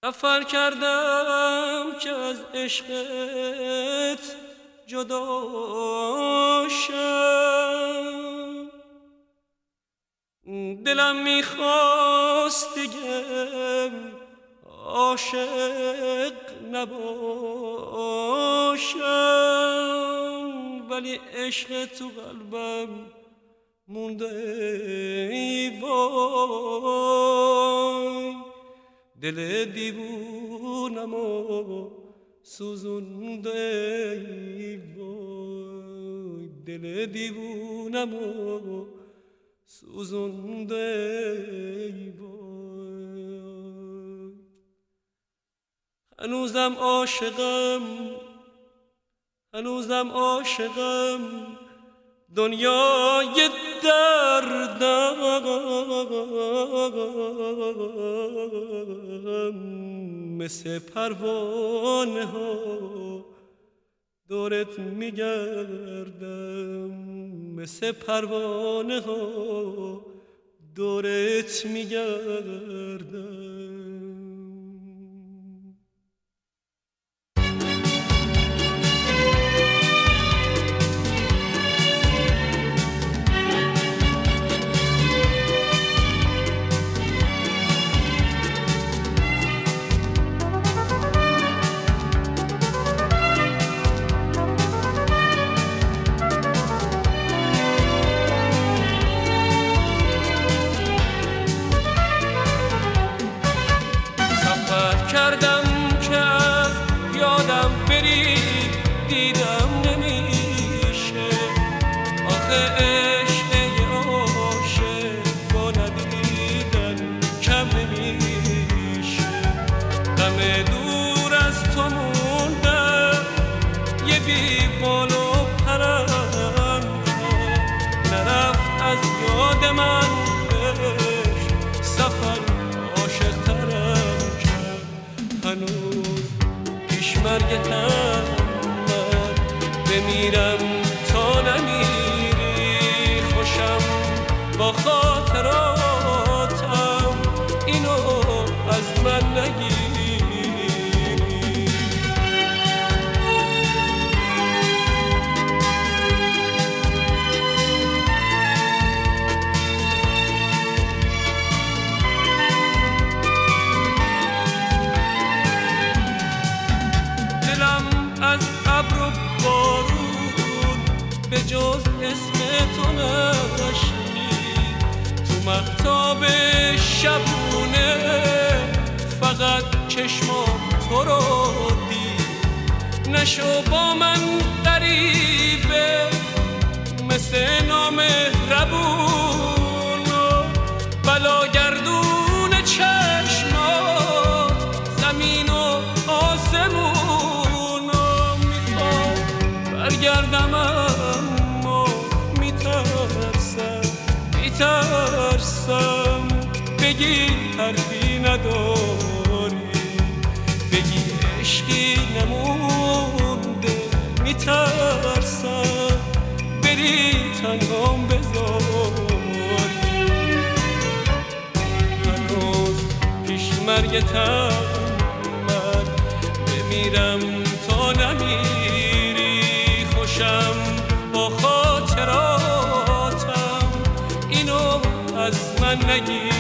سفر کردم که از عشقت جدا شم، دلم میخواست دیگه عاشق نباشم، ولی عشق تو قلبم مونده ای وای، دل دیوونمو سوزونده ای وای، دل دیوونمو سوزونده ای وای. هنوزم عاشقم دنیای دردم، مثل پروانه ها دورت میگردم، مثل پروانه ها دورت میگردم. کردم که از یادم بری دیدم نمیشه، آخه عشق عاشق با ندیدن کم نمیشه. غم دور از تو موندم یه بی بال و پرم نرفت از یاد من عشق، سفر عاشق ترم. هنوز پیش مرگتم من بمیرم تا نمیری، خوشم با خاطراتم اینو از من نگیری. از ابر و بارون به جز اسم تو نشنید، تو مهتاب شبونه فقط چشمام تو رو دید. نشو با من غریبه مثل نامهربون و بلاگردون چشمات زمین و آسمون. برگردم اما میترسم بگی حرفی نداری، بگی عشقی نمونده. میترسم بری تنهام بذاری، هنوز پیش مرگتم من بمیرم تا نمیری، خوشم با خاطراتم اینو از من نگیری.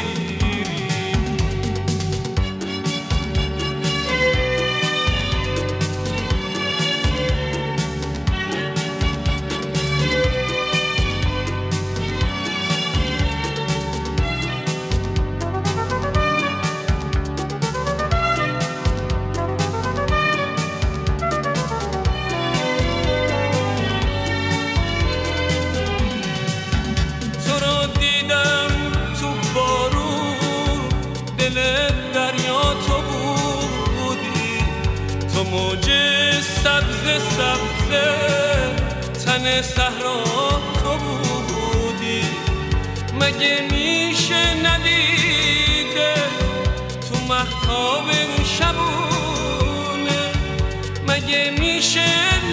موج سبز تن صحرا تو بودی، مگه میشه ندیده تو مهتاب شبونه، مگه میشه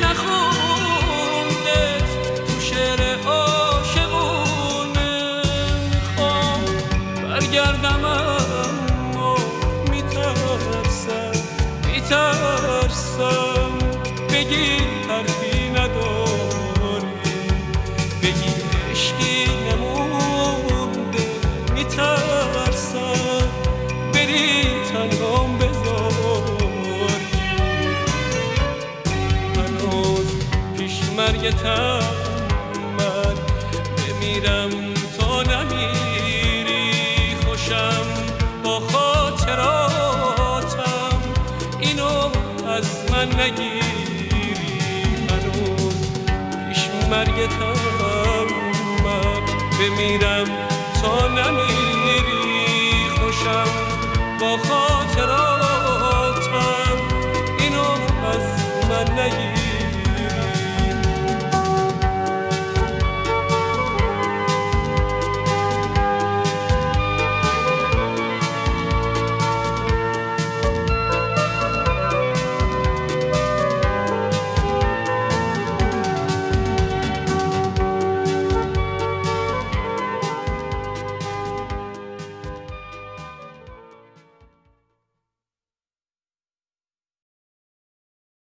نخونده تو شعر عاشقونه. میخوام برگردم اما میترسم بپرسم بگی حرفی نداری، بگی عشقی نمونده میترسم بری تنهام بذاری. هنوز پیش مرگتم من بمیرم تا نمیری، خوشم با خاطراتم اینو از من نگیری. هنوز پیش مرگتم من بمیرم تا نمیری، خوشم با خاطراتم